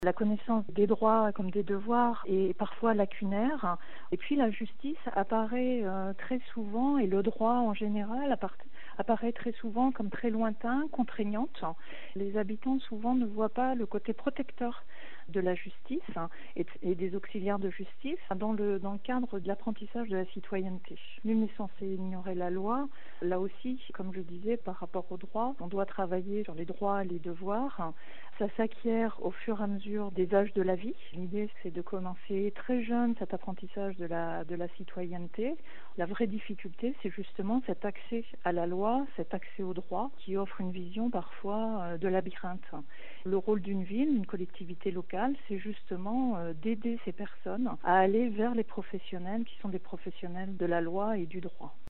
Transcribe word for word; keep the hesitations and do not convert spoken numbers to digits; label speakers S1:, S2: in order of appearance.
S1: La connaissance des droits comme des devoirs est parfois lacunaire. Et puis la justice apparaît euh, très souvent, et le droit en général apparaît très souvent comme très lointain, contraignante. Les habitants souvent ne voient pas le côté protecteur de la justice et, et des auxiliaires de justice dans le, dans le cadre de l'apprentissage de la citoyenneté. Nul n'est censé ignorer la loi. Là aussi, comme je disais, par rapport aux droits, on doit travailler sur les droits et les devoirs. Ça s'acquiert au fur et à mesure des âges de la vie. L'idée, c'est de commencer très jeune cet apprentissage de la, de la citoyenneté. La vraie difficulté, c'est justement cet accès à la loi, cet accès aux droits qui offre une vision parfois de labyrinthe. Le rôle d'une ville, d'une collectivité locale, c'est justement d'aider ces personnes à aller vers les professionnels qui sont des professionnels de la loi et du droit.